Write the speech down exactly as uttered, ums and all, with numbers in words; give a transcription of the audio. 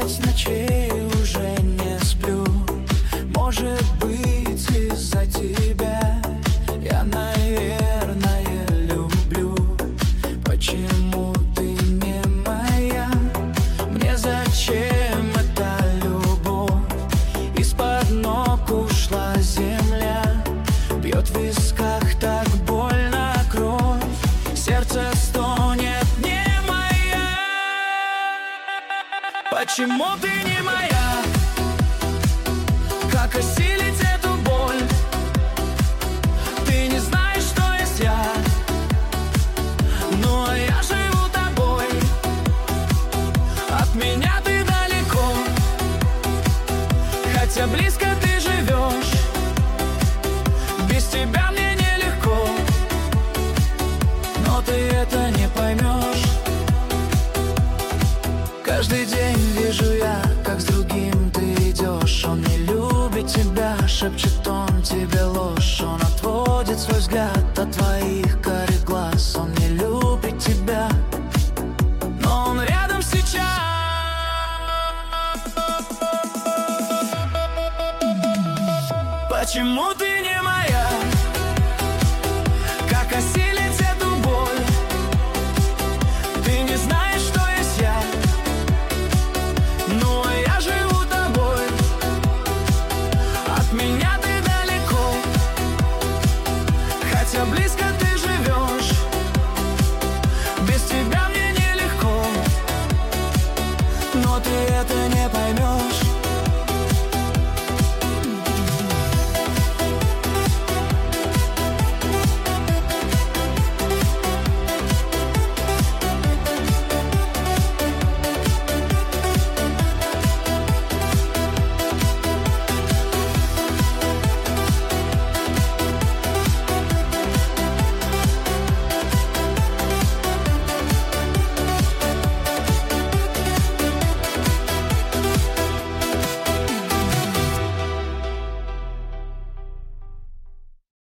Пять ночей уже не сплю. Может быть, из-за тебя я, наверное, люблю. Почему ты не моя? Мне зачем эта любовь? Из-под ног ушла земля. Бьет в висках так больно кровь. Сердце стонет, не моя. Почему ты не моя? Как осилить эту боль? Ты не знаешь, что есть я. Ну а я живу тобой. От меня ты далеко, хотя близко ты живешь. Без тебя мне нелегко, но ты это не поймешь. Каждый день вижу я, как с другим ты идешь. Он не любит тебя, шепчет он тебе ложь. Он отводит свой взгляд от твоих карих глаз. Он не любит тебя, но он рядом сейчас. Почему ты не моя? Как осилить эту боль? Ты не знаешь, что есть я. Ну а я живу тобой. От меня ты далеко, хотя близко ты живешь. Без тебя мне нелегко, но ты это не поймешь.